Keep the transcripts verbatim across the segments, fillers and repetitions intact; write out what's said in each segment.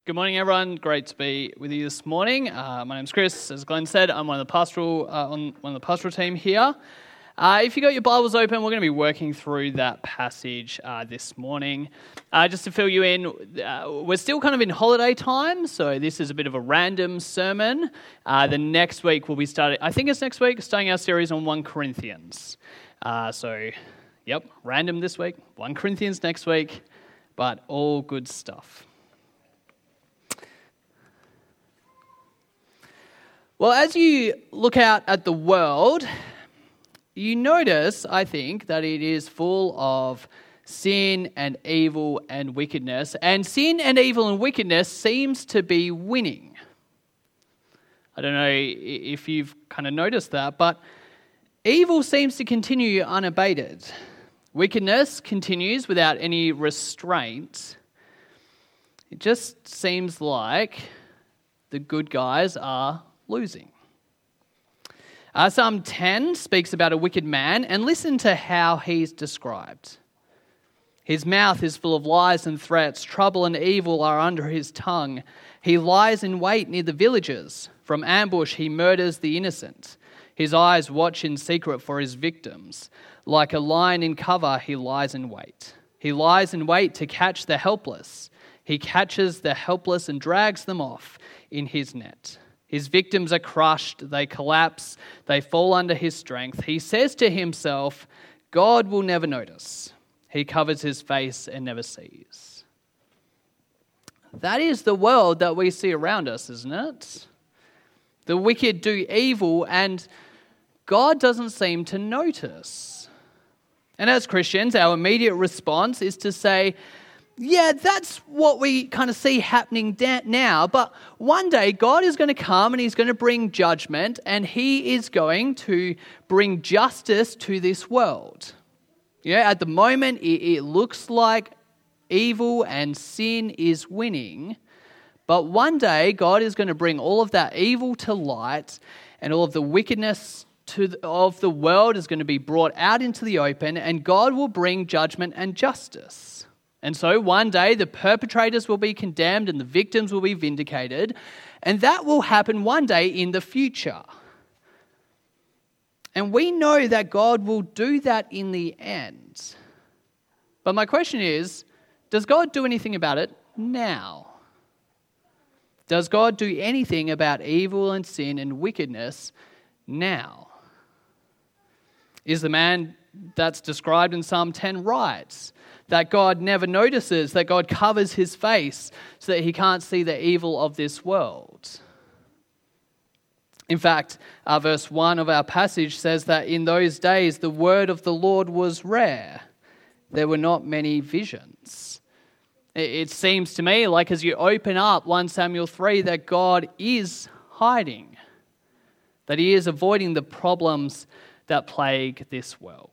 Good morning, everyone. Great to be with you this morning. Uh, my name's Chris. As Glenn said, I'm one of the pastoral uh, on one of the pastoral team here. Uh, if you got your Bibles open, we're going to be working through that passage uh, this morning. Uh, just to fill you in, uh, we're still kind of in holiday time, so this is a bit of a random sermon. Uh, the next week we'll be starting. I think it's next week, starting our series on First Corinthians. Uh, so, yep, random this week, First Corinthians next week, but all good stuff. Well, as you look out at the world, you notice, I think, that it is full of sin and evil and wickedness. And sin and evil and wickedness seems to be winning. I don't know if you've kind of noticed that, but evil seems to continue unabated. Wickedness continues without any restraint. It just seems like the good guys are losing. Uh, Psalm ten speaks about a wicked man, and listen to how he's described. His mouth is full of lies and threats. Trouble and evil are under his tongue. He lies in wait near the villages. From ambush he murders the innocent. His eyes watch in secret for his victims. Like a lion in cover, he lies in wait. He lies in wait to catch the helpless. He catches the helpless and drags them off in his net. His victims are crushed, they collapse, they fall under his strength. He says to himself, God will never notice. He covers his face and never sees. That is the world that we see around us, isn't it? The wicked do evil and God doesn't seem to notice. And as Christians, our immediate response is to say, yeah, that's what we kind of see happening now, but one day God is going to come and he's going to bring judgment and he is going to bring justice to this world. Yeah, at the moment it, it looks like evil and sin is winning, but one day God is going to bring all of that evil to light and all of the wickedness to the, of the world is going to be brought out into the open and God will bring judgment and justice. And so one day the perpetrators will be condemned and the victims will be vindicated. And that will happen one day in the future. And we know that God will do that in the end. But my question is, does God do anything about it now? Does God do anything about evil and sin and wickedness now? Is the man that's described in Psalm ten right? That God never notices, that God covers his face so that he can't see the evil of this world. In fact, uh, verse one of our passage says that in those days the word of the Lord was rare. There were not many visions. It, it seems to me like as you open up First Samuel three that God is hiding, that he is avoiding the problems that plague this world.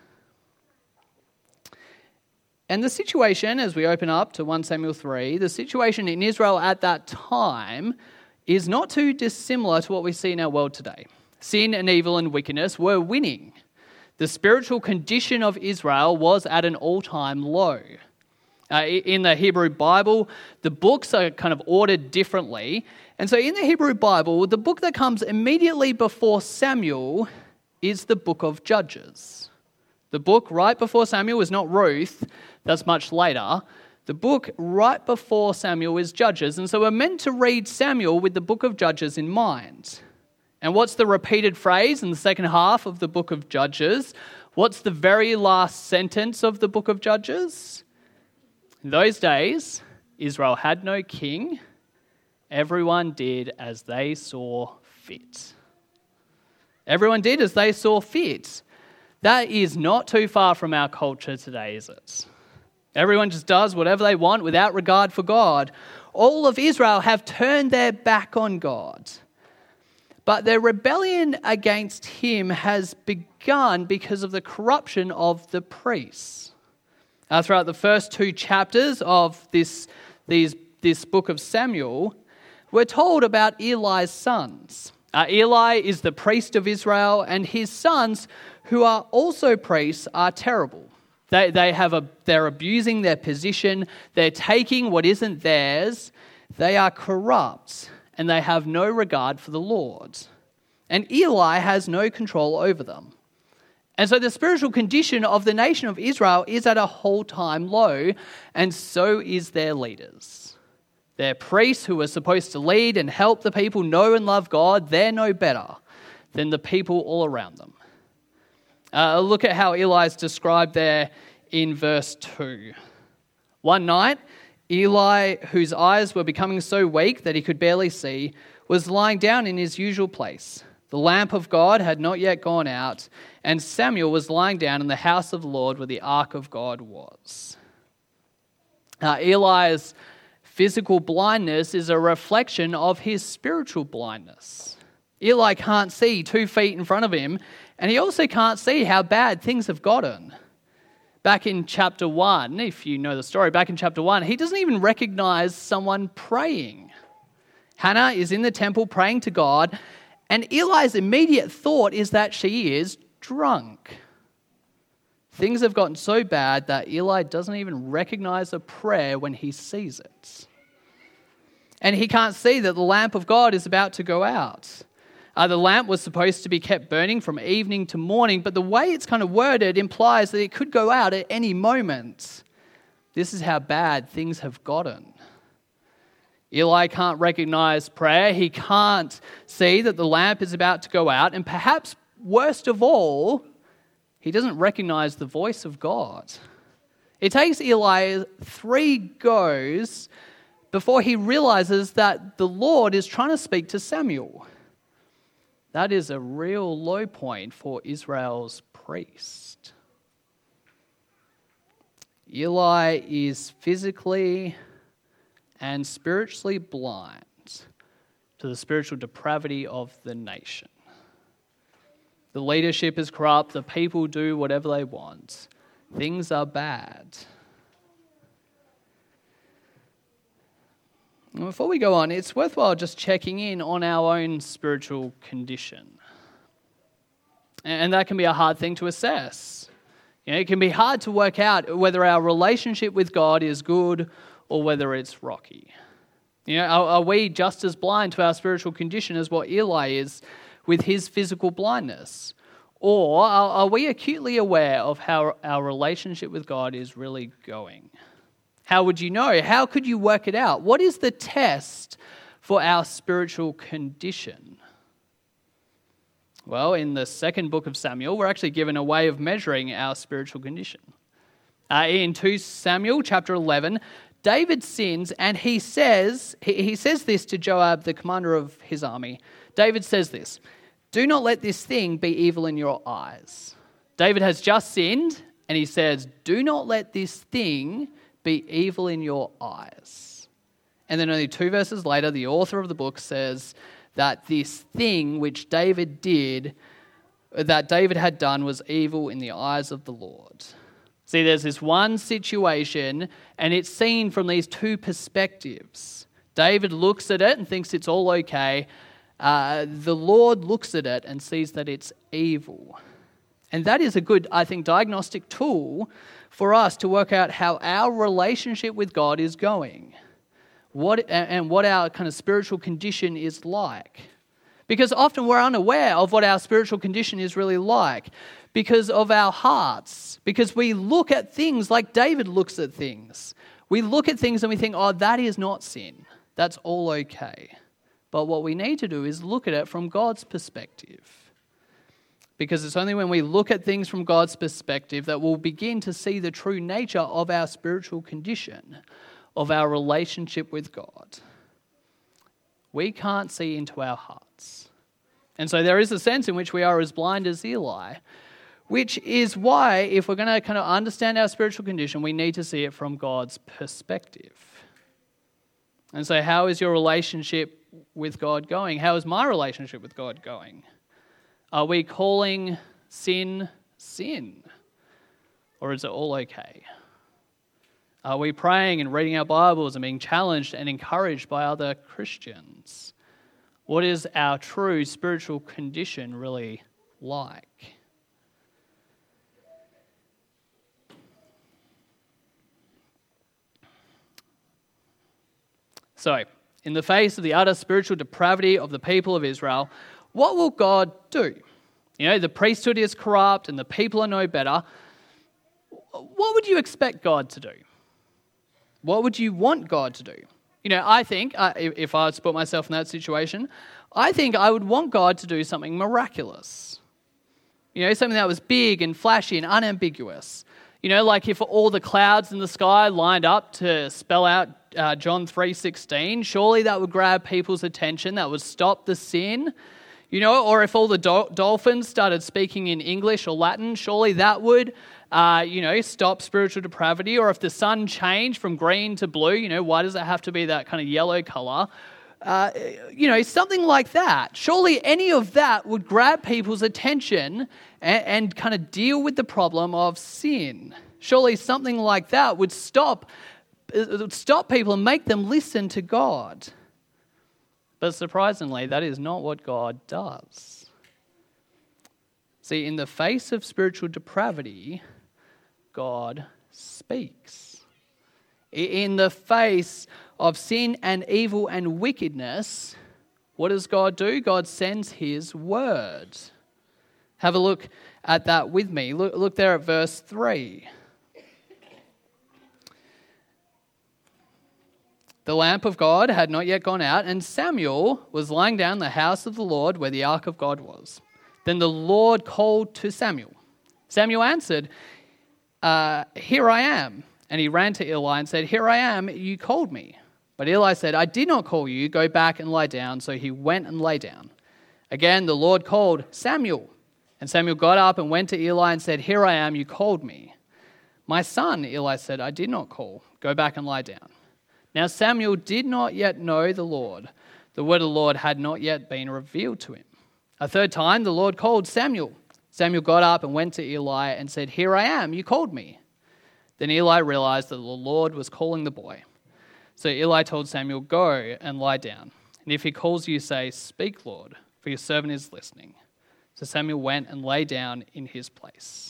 And the situation, as we open up to First Samuel three, the situation in Israel at that time is not too dissimilar to what we see in our world today. Sin and evil and wickedness were winning. The spiritual condition of Israel was at an all-time low. Uh, in the Hebrew Bible, the books are kind of ordered differently. And so in the Hebrew Bible, the book that comes immediately before Samuel is the book of Judges. The book right before Samuel is not Ruth, that's much later. The book right before Samuel is Judges, and so we're meant to read Samuel with the book of Judges in mind. And what's the repeated phrase in the second half of the book of Judges? What's the very last sentence of the book of Judges? In those days, Israel had no king. Everyone did as they saw fit. Everyone did as they saw fit. That is not too far from our culture today, is it? Everyone just does whatever they want without regard for God. All of Israel have turned their back on God. But their rebellion against him has begun because of the corruption of the priests. Uh, throughout the first two chapters of this, these, this book of Samuel, we're told about Eli's sons. Uh, Eli is the priest of Israel, and his sons, who are also priests, are terrible. They they have a they're abusing their position. They're taking what isn't theirs. They are corrupt, and they have no regard for the Lord. And Eli has no control over them. And so the spiritual condition of the nation of Israel is at a whole-time low, and so is their leaders. Their priests, who are supposed to lead and help the people know and love God, they're no better than the people all around them. Uh, look at how Eli is described there in verse two. One night, Eli, whose eyes were becoming so weak that he could barely see, was lying down in his usual place. The lamp of God had not yet gone out, and Samuel was lying down in the house of the Lord where the ark of God was. Now, Eli's physical blindness is a reflection of his spiritual blindness. Eli can't see two feet in front of him, and he also can't see how bad things have gotten. Back in chapter one, if you know the story, back in chapter one, he doesn't even recognize someone praying. Hannah is in the temple praying to God, and Eli's immediate thought is that she is drunk. Things have gotten so bad that Eli doesn't even recognize a prayer when he sees it. And he can't see that the lamp of God is about to go out. Uh, the lamp was supposed to be kept burning from evening to morning, but the way it's kind of worded implies that it could go out at any moment. This is how bad things have gotten. Eli can't recognize prayer. He can't see that the lamp is about to go out. And perhaps worst of all, he doesn't recognize the voice of God. It takes Eli three goes before he realizes that the Lord is trying to speak to Samuel. That is a real low point for Israel's priest. Eli is physically and spiritually blind to the spiritual depravity of the nation. The leadership is corrupt, the people do whatever they want. Things are bad. And before we go on, it's worthwhile just checking in on our own spiritual condition. And that can be a hard thing to assess. You know, it can be hard to work out whether our relationship with God is good or whether it's rocky. You know, are, are we just as blind to our spiritual condition as what Eli is with his physical blindness? Or are, are we acutely aware of how our relationship with God is really going? How would you know? How could you work it out? What is the test for our spiritual condition? Well, in the second book of Samuel, we're actually given a way of measuring our spiritual condition. Uh, in Second Samuel chapter eleven, David sins, and he says, he, he says this to Joab, the commander of his army. David says this, "Do not let this thing be evil in your eyes." David has just sinned, and he says, "Do not let this thing be evil in your eyes." And then only two verses later, the author of the book says that this thing which David did, that David had done, was evil in the eyes of the Lord. See, there's this one situation, and it's seen from these two perspectives. David looks at it and thinks it's all okay. Uh, the Lord looks at it and sees that it's evil. And that is a good, I think, diagnostic tool for us to work out how our relationship with God is going, what and what our kind of spiritual condition is like. Because often we're unaware of what our spiritual condition is really like because of our hearts, because we look at things like David looks at things. We look at things and we think, oh, that is not sin. That's all okay. But what we need to do is look at it from God's perspective. Because it's only when we look at things from God's perspective that we'll begin to see the true nature of our spiritual condition, of our relationship with God. We can't see into our hearts. And so there is a sense in which we are as blind as Eli, which is why, if we're going to kind of understand our spiritual condition, we need to see it from God's perspective. And so how is your relationship with God going? How is my relationship with God going? Are we calling sin, sin? Or is it all okay? Are we praying and reading our Bibles and being challenged and encouraged by other Christians? What is our true spiritual condition really like? So, in the face of the utter spiritual depravity of the people of Israel, what will God do? You know, the priesthood is corrupt and the people are no better. What would you expect God to do? What would you want God to do? You know, I think, uh, if I was to put myself in that situation, I think I would want God to do something miraculous. You know, something that was big and flashy and unambiguous. You know, like if all the clouds in the sky lined up to spell out uh, John three sixteen, surely that would grab people's attention, that would stop the sin. You know, or if all the do- dolphins started speaking in English or Latin, surely that would, uh, you know, stop spiritual depravity. Or if the sun changed from green to blue, you know, why does it have to be that kind of yellow color? Uh, you know, something like that. Surely any of that would grab people's attention and, and kind of deal with the problem of sin. Surely something like that would stop, it would stop people and make them listen to God. But surprisingly, that is not what God does. See, in the face of spiritual depravity, God speaks. In the face of sin and evil and wickedness, what does God do? God sends his word. Have a look at that with me. Look, look there at verse three. The lamp of God had not yet gone out, and Samuel was lying down in the house of the Lord where the ark of God was. Then the Lord called to Samuel. Samuel answered, uh, "Here I am." And he ran to Eli and said, "Here I am, you called me." But Eli said, "I did not call you, go back and lie down." So he went and lay down. Again the Lord called, "Samuel." And Samuel got up and went to Eli and said, "Here I am, you called me." "My son," Eli said, "I did not call, go back and lie down." Now Samuel did not yet know the Lord. The word of the Lord had not yet been revealed to him. A third time the Lord called, "Samuel." Samuel got up and went to Eli and said, "Here I am, you called me." Then Eli realized that the Lord was calling the boy. So Eli told Samuel, "Go and lie down. And if he calls you, say, 'Speak, Lord, for your servant is listening.'" So Samuel went and lay down in his place.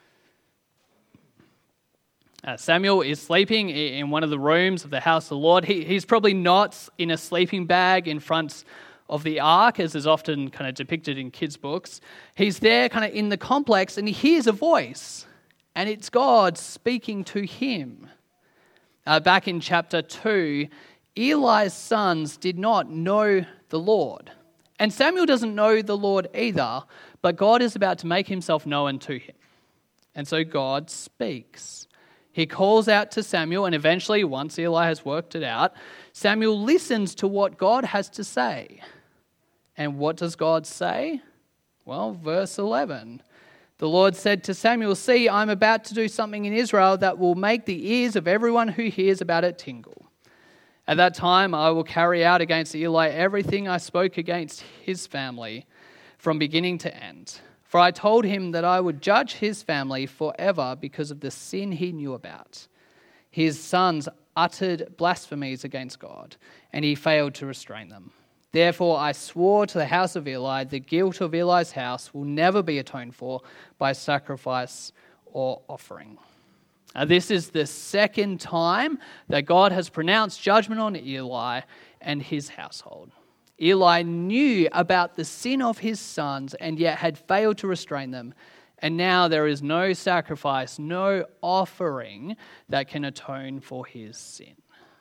Uh, Samuel is sleeping in one of the rooms of the house of the Lord. He, he's probably not in a sleeping bag in front of the ark, as is often kind of depicted in kids' books. He's there kind of in the complex and he hears a voice, and it's God speaking to him. Uh, back in chapter two, Eli's sons did not know the Lord. And Samuel doesn't know the Lord either, but God is about to make himself known to him. And so God speaks. He calls out to Samuel, and eventually, once Eli has worked it out, Samuel listens to what God has to say. And what does God say? Well, verse eleven. The Lord said to Samuel, "See, I'm about to do something in Israel that will make the ears of everyone who hears about it tingle. At that time, I will carry out against Eli everything I spoke against his family from beginning to end. For I told him that I would judge his family forever because of the sin he knew about. His sons uttered blasphemies against God, and he failed to restrain them. Therefore I swore to the house of Eli, the guilt of Eli's house will never be atoned for by sacrifice or offering." Now, this is the second time that God has pronounced judgment on Eli and his household. Eli knew about the sin of his sons and yet had failed to restrain them. And now there is no sacrifice, no offering that can atone for his sin.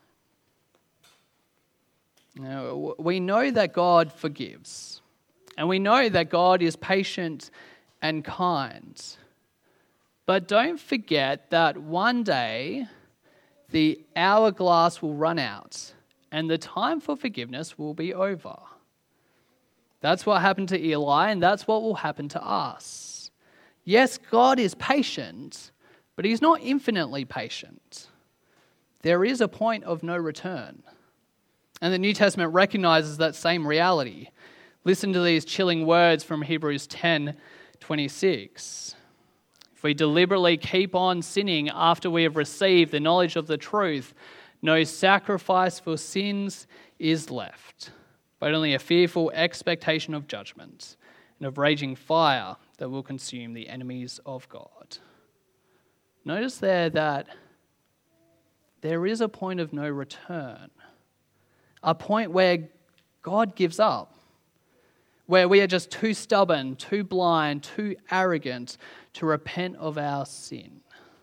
Now, we know that God forgives. And we know that God is patient and kind. But don't forget that one day the hourglass will run out and the time for forgiveness will be over. That's what happened to Eli, and that's what will happen to us. Yes, God is patient, but he's not infinitely patient. There is a point of no return. And the New Testament recognizes that same reality. Listen to these chilling words from Hebrews ten twenty-six. If we deliberately keep on sinning after we have received the knowledge of the truth, no sacrifice for sins is left, but only a fearful expectation of judgment and of raging fire that will consume the enemies of God. Notice there that there is a point of no return. a point where God gives up, where we are just too stubborn, too blind, too arrogant to repent of our sin.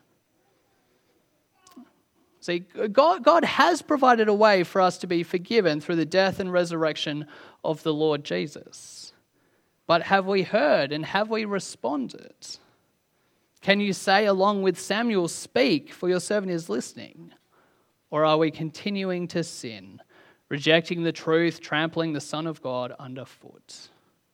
See, God, God has provided a way for us to be forgiven through the death and resurrection of the Lord Jesus. But have we heard and have we responded? Can you say along with Samuel, "Speak, for your servant is listening"? Or are we continuing to sin, rejecting the truth, trampling the Son of God underfoot?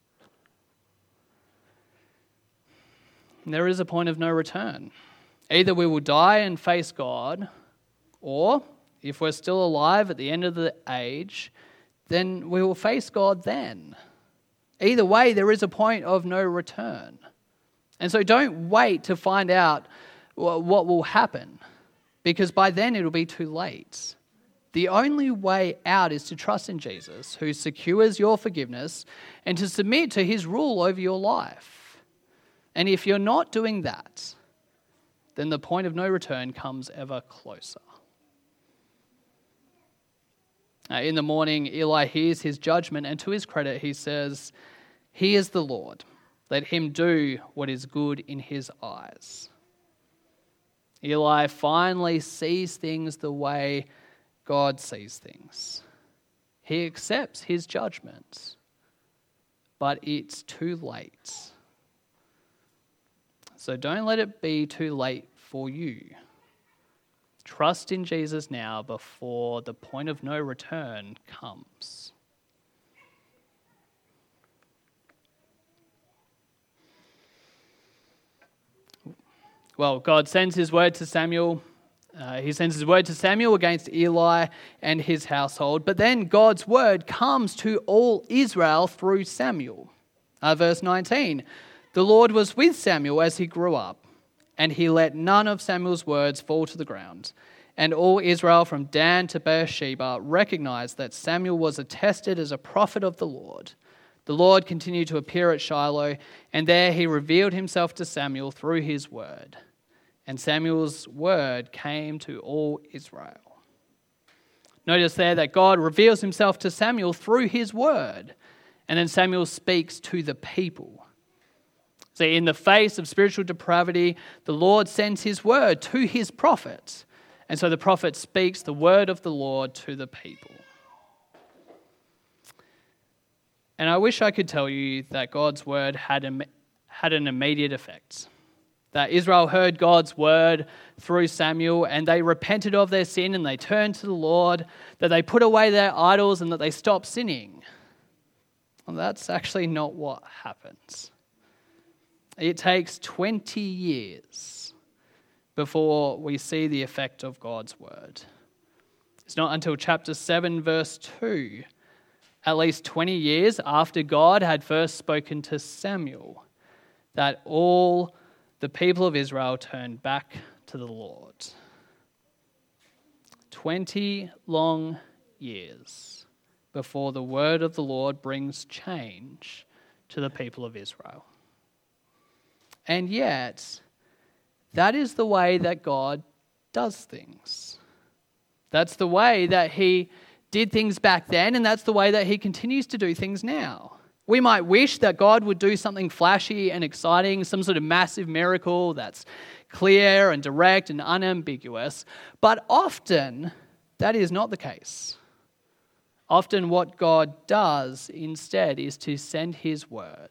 There is a point of no return. Either we will die and face God, or if we're still alive at the end of the age, then we will face God then. Either way, there is a point of no return. And so don't wait to find out what will happen, because by then it'll be too late. The only way out is to trust in Jesus, who secures your forgiveness, and to submit to his rule over your life. And if you're not doing that, then the point of no return comes ever closer. Uh, in the morning, Eli hears his judgment, and to his credit, he says, "He is the Lord. Let him do what is good in his eyes." Eli finally sees things the way God sees things. He accepts his judgment, but it's too late. So don't let it be too late for you. Trust in Jesus now before the point of no return comes. Well, God sends his word to Samuel. Uh, he sends his word to Samuel against Eli and his household. But then God's word comes to all Israel through Samuel. Uh, verse nineteen, "The Lord was with Samuel as he grew up, and he let none of Samuel's words fall to the ground. And all Israel from Dan to Beersheba recognized that Samuel was attested as a prophet of the Lord. The Lord continued to appear at Shiloh, and there he revealed himself to Samuel through his word. And Samuel's word came to all Israel." Notice there that God reveals himself to Samuel through his word, and then Samuel speaks to the people. See, in the face of spiritual depravity, the Lord sends his word to his prophet, and so the prophet speaks the word of the Lord to the people. And I wish I could tell you that God's word had, a, had an immediate effect. That Israel heard God's word through Samuel and they repented of their sin and they turned to the Lord, that they put away their idols and that they stopped sinning. Well, that's actually not what happens. It takes twenty years before we see the effect of God's word. It's not until chapter seven, verse two, at least twenty years after God had first spoken to Samuel, that all the people of Israel turned back to the Lord. twenty long years before the word of the Lord brings change to the people of Israel. And yet, that is the way that God does things. That's the way that he did things back then, and that's the way that he continues to do things now. We might wish that God would do something flashy and exciting, some sort of massive miracle that's clear and direct and unambiguous, but often that is not the case. Often what God does instead is to send his word.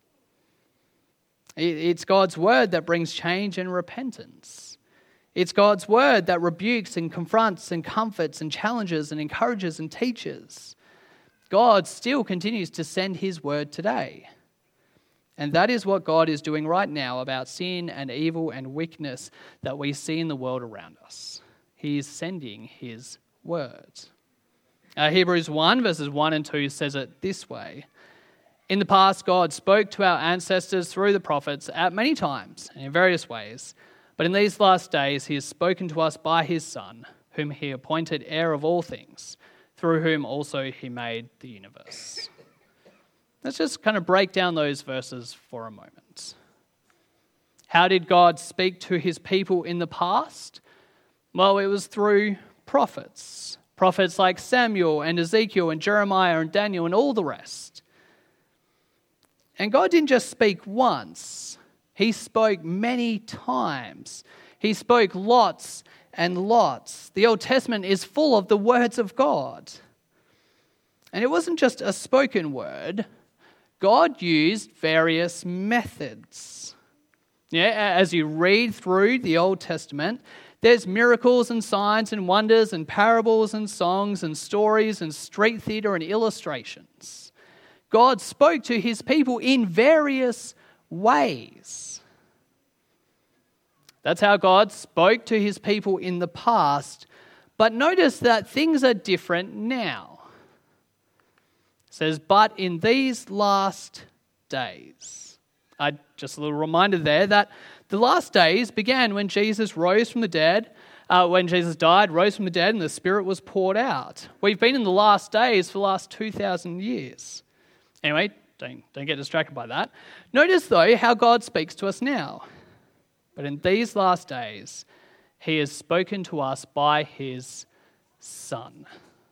It's God's word that brings change and repentance. It's God's word that rebukes and confronts and comforts and challenges and encourages and teaches. God still continues to send his word today. And that is what God is doing right now about sin and evil and wickedness that we see in the world around us. He is sending his word. Uh, Hebrews one, verses one and two says it this way. In the past, God spoke to our ancestors through the prophets at many times and in various ways. But in these last days, he has spoken to us by his Son, whom he appointed heir of all things, through whom also he made the universe. Let's just kind of break down those verses for a moment. How did God speak to his people in the past? Well, it was through prophets. Prophets like Samuel and Ezekiel and Jeremiah and Daniel and all the rest. And God didn't just speak once. He spoke many times. He spoke lots and lots. The Old Testament is full of the words of God. And it wasn't just a spoken word. God used various methods. Yeah, as you read through the Old Testament, there's miracles and signs and wonders and parables and songs and stories and street theater and illustrations. God spoke to his people in various ways. That's how God spoke to his people in the past. But notice that things are different now. It says, but in these last days. I, just a little reminder there that the last days began when Jesus rose from the dead, uh, when Jesus died, rose from the dead, and the Spirit was poured out. We've been in the last days for the last two thousand years. Anyway, don't, don't get distracted by that. Notice, though, how God speaks to us now. But in these last days, he has spoken to us by his Son.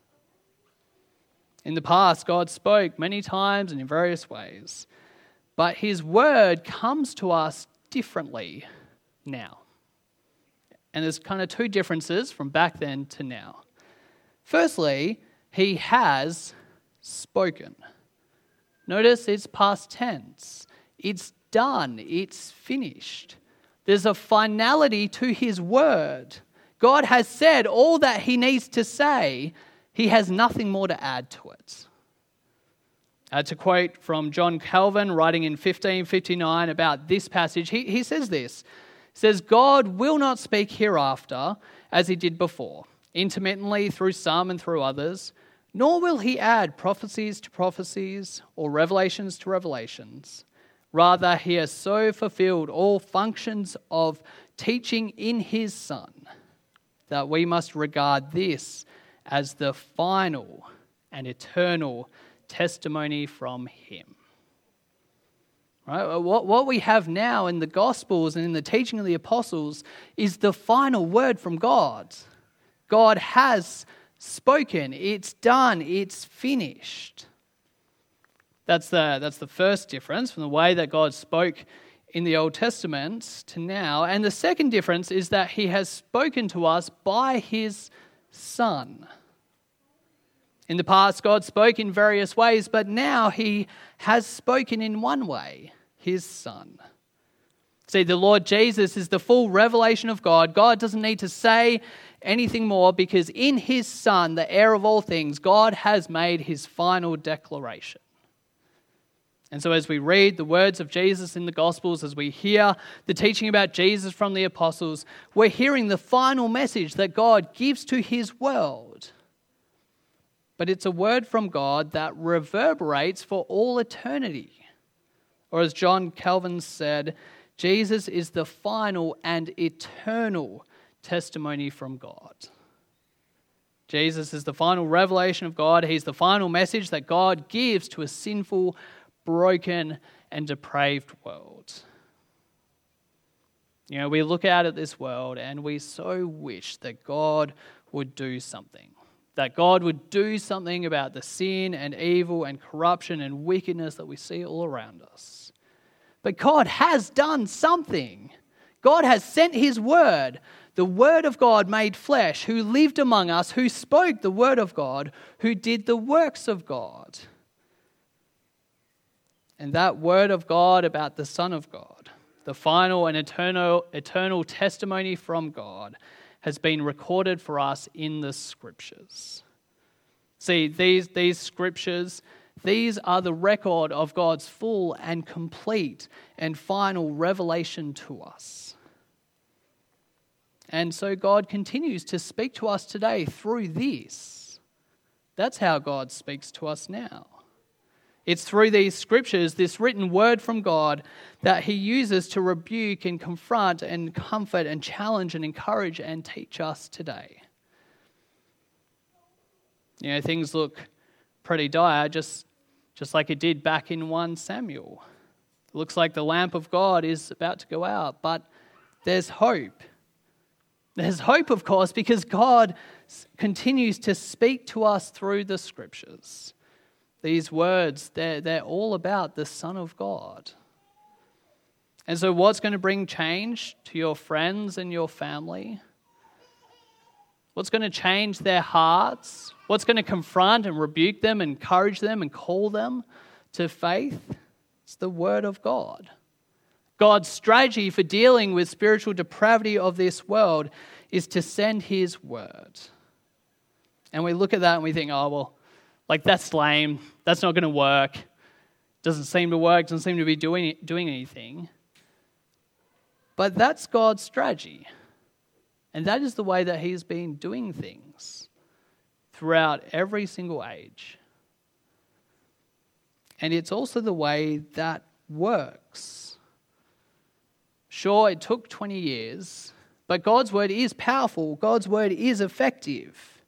In the past, God spoke many times and in various ways. But his word comes to us differently now. And there's kind of two differences from back then to now. Firstly, he has spoken. Notice it's past tense. It's done. It's finished. There's a finality to his word. God has said all that he needs to say. He has nothing more to add to it. Uh, to quote from John Calvin, writing in fifteen fifty-nine about this passage, he, he says this. He says, God will not speak hereafter as he did before, intermittently through some and through others, nor will he add prophecies to prophecies or revelations to revelations. Rather, he has so fulfilled all functions of teaching in his Son that we must regard this as the final and eternal testimony from him. Right? What, what we have now in the Gospels and in the teaching of the apostles is the final word from God. God has spoken. It's done. It's finished. That's the, that's the first difference from the way that God spoke in the Old Testament to now. And the second difference is that he has spoken to us by his Son. In the past, God spoke in various ways, but now he has spoken in one way, his Son. See, the Lord Jesus is the full revelation of God. God doesn't need to say anything more because in his Son, the heir of all things, God has made his final declaration. And so as we read the words of Jesus in the Gospels, as we hear the teaching about Jesus from the apostles, we're hearing the final message that God gives to his world. But it's a word from God that reverberates for all eternity. Or as John Calvin said, Jesus is the final and eternal testimony from God. Jesus is the final revelation of God. He's the final message that God gives to a sinful, broken, and depraved world. You know, we look out at this world and we so wish that God would do something. That God would do something about the sin and evil and corruption and wickedness that we see all around us. But God has done something. God has sent his word, the word of God made flesh, who lived among us, who spoke the word of God, who did the works of God. And that word of God about the Son of God, the final and eternal, eternal testimony from God, has been recorded for us in the Scriptures. See, these, these Scriptures, these are the record of God's full and complete and final revelation to us. And so God continues to speak to us today through this. That's how God speaks to us now. It's through these Scriptures, this written word from God, that he uses to rebuke and confront and comfort and challenge and encourage and teach us today. You know, things look pretty dire, just, just like it did back in First Samuel. It looks like the lamp of God is about to go out, but there's hope. There's hope, of course, because God continues to speak to us through the scriptures. These words, they're, they're all about the Son of God. And so what's going to bring change to your friends and your family? What's going to change their hearts? What's going to confront and rebuke them, encourage them and call them to faith? It's the Word of God. God's strategy for dealing with spiritual depravity of this world is to send His Word. And we look at that and we think, oh, well, like that's lame. That's not going to work. Doesn't seem to work. Doesn't seem to be doing doing anything. But that's God's strategy. And that is the way that He's been doing things throughout every single age. And it's also the way that works. Sure, it took twenty years, but God's word is powerful. God's word is effective.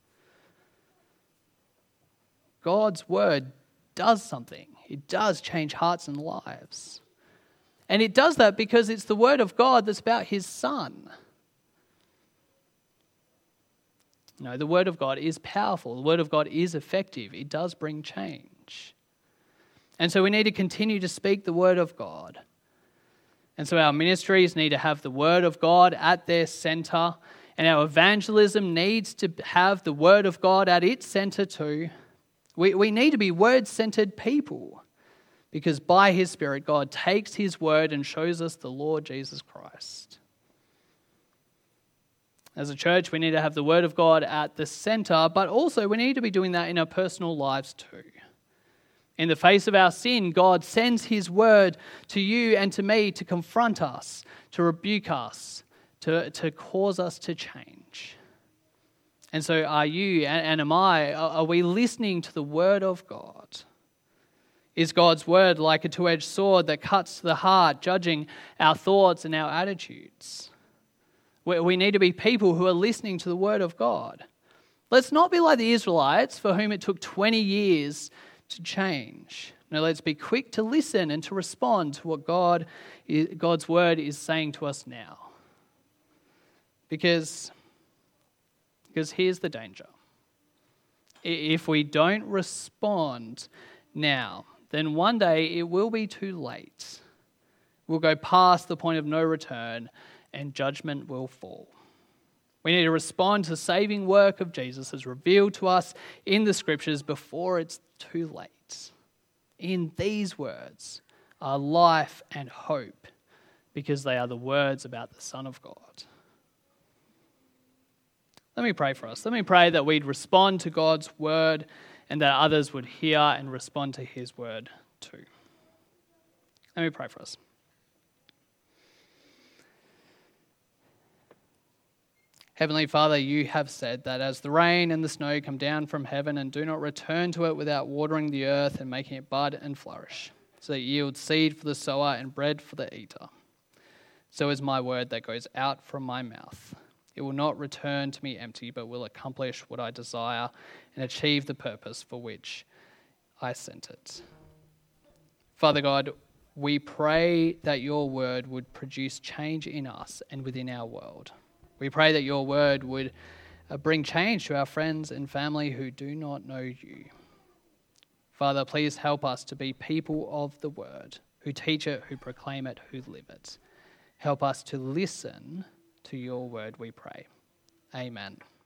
God's word does something. It does change hearts and lives. And it does that because it's the word of God that's about His Son. No, the word of God is powerful. The word of God is effective. It does bring change. And so we need to continue to speak the word of God. And so our ministries need to have the word of God at their center. And our evangelism needs to have the word of God at its center too. We, we need to be word-centered people. Because by His Spirit, God takes His word and shows us the Lord Jesus Christ. As a church, we need to have the word of God at the center, but also we need to be doing that in our personal lives too. In the face of our sin, God sends His word to you and to me to confront us, to rebuke us, to, to cause us to change. And so are you and, and am I, are, are we listening to the word of God? Is God's word like a two-edged sword that cuts to the heart, judging our thoughts and our attitudes? We, we need to be people who are listening to the word of God. Let's not be like the Israelites for whom it took twenty years to change. No, let's be quick to listen and to respond to what God, God's word is saying to us now. Because, because here's the danger. If we don't respond now, then one day it will be too late. We'll go past the point of no return and judgment will fall. We need to respond to the saving work of Jesus as revealed to us in the scriptures before it's too late. In these words are life and hope because they are the words about the Son of God. Let me pray for us. Let me pray that we'd respond to God's word and that others would hear and respond to His word too. Let me pray for us. Heavenly Father, you have said that as the rain and the snow come down from heaven and do not return to it without watering the earth and making it bud and flourish, so that it yields seed for the sower and bread for the eater, so is my word that goes out from my mouth. It will not return to me empty, but will accomplish what I desire and achieve the purpose for which I sent it. Father God, we pray that your word would produce change in us and within our world. We pray that your word would bring change to our friends and family who do not know you. Father, please help us to be people of the word, who teach it, who proclaim it, who live it. Help us to listen to your word, we pray. Amen.